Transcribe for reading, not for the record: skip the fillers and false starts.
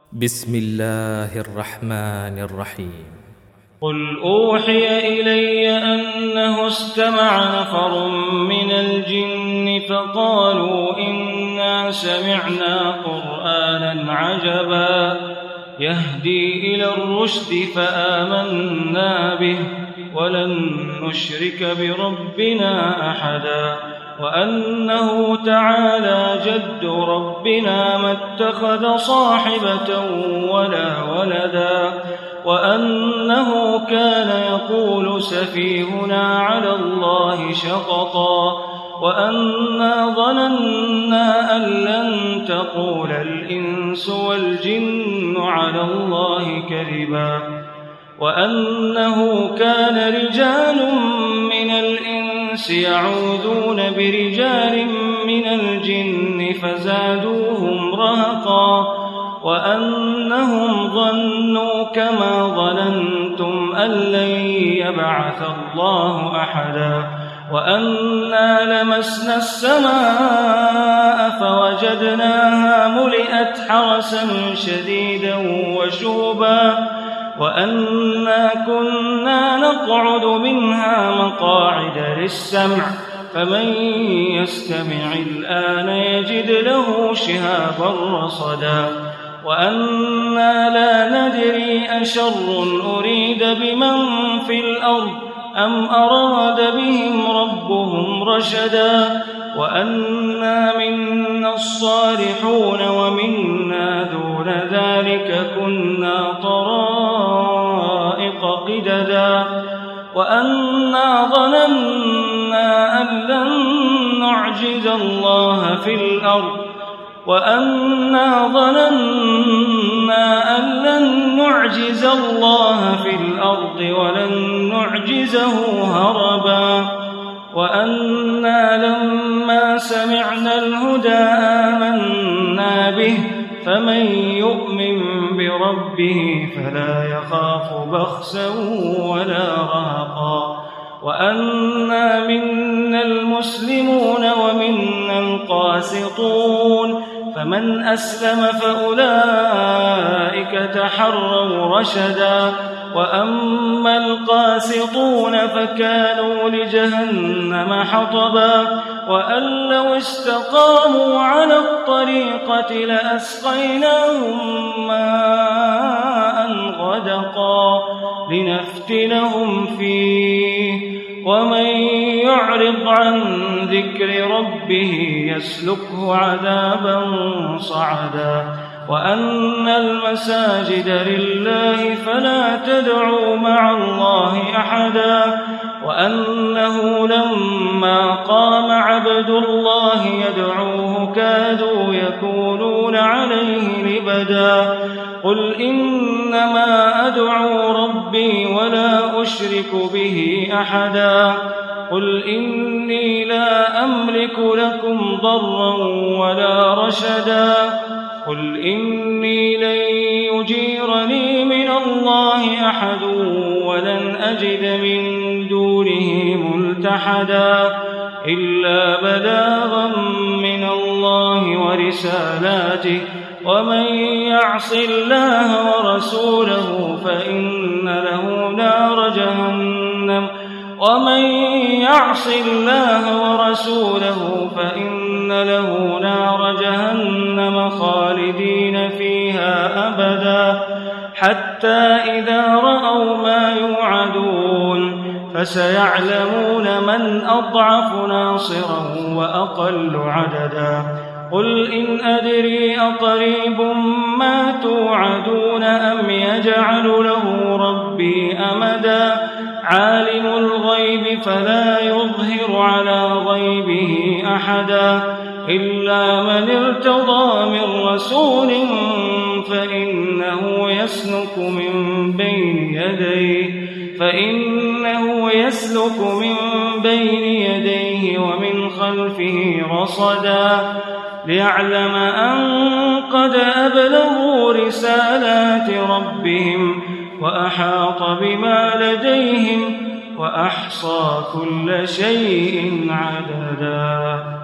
بسم الله الرحمن الرحيم. قل أوحي إلي أنه استمع نفر من الجن فقالوا إنا سمعنا قرآنا عجبا يهدي إلى الرشد فآمنا به ولن نشرك بربنا أحدا وأنه تعالى جد ربنا ما اتخذ صاحبة ولا ولدا وأنه كان يقول سفيهنا على الله شططا وأنا ظننا أن لن تقول الإنس والجن على الله كذبا وأنه كان رجال من الإنس يعوذون برجال من الجن فزادوهم رهقا وأنهم ظنوا كما ظننتم أن لن يبعث الله أحدا وأنا لمسنا السماء فوجدناها ملئت حرسا شديدا وشوبا وأنا كنا نقعد منها مقاعد للسمع فمن يستمع الآن يجد له شهابا رصدا وأنا لا ندري أشر أريد بمن في الأرض أم أراد بهم ربهم رشدا وأنا منا الصالحون ومنا دون ذلك كنا طرائق قددا وأنا ظننا أن لن نعجز الله في الأرض ولن نعجزه هربا وأنا لما سمعنا الهدى آمنا به فمن يؤمن بربه فلا يخاف بخسا ولا رهقا وأنا منا المسلمون ومنا القاسطون فمن أسلم فأولئك تحروا رشدا وأما القاسطون فكانوا لجهنم حطبا وأن لو استقاموا على الطريقة لأسقيناهم ماء غدقا لنفتنهم فيه ومن يعرض عن ذكر ربه يسلكه عذابا صعدا وأن المساجد لله فلا تدعوا مع الله أحدا وأنه لما قام عبد الله يدعوه كادوا يكونون عليه لبدا قل إنما أدعو ربي ولا أشرك به أحدا قل إني لا أملك لكم ضرا ولا رشدا قل إني لن يجيرني من الله أحد ولن أجد من دونه ملتحدا إلا بلاغا من الله ورسالاته ومن يعص الله ورسوله فإن له نار جهنم خالدين فيها أبدا حتى إذا رأوا ما يوعدون فسيعلمون من أضعف ناصرا وأقل عددا قل إن أدري أقريب ما توعدون أم يجعل له ربي أمدا عالم الغيب فلا يظهر على غيبه أحدا إلا من ارتضى من رسول فإنه يسلك من بين يديه ومن خلفه رصدا ليعلم أن قد أبلغوا رسالات ربهم وأحاط بما لديهم وأحصى كل شيء عددا.